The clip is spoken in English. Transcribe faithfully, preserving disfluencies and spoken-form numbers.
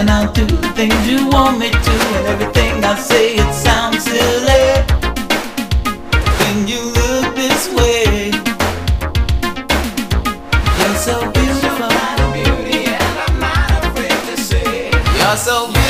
when I do the things you want me to, and everything I say it sounds silly when you look this way. You're so beautiful, beauty, and I'm not afraid to say you're so beautiful.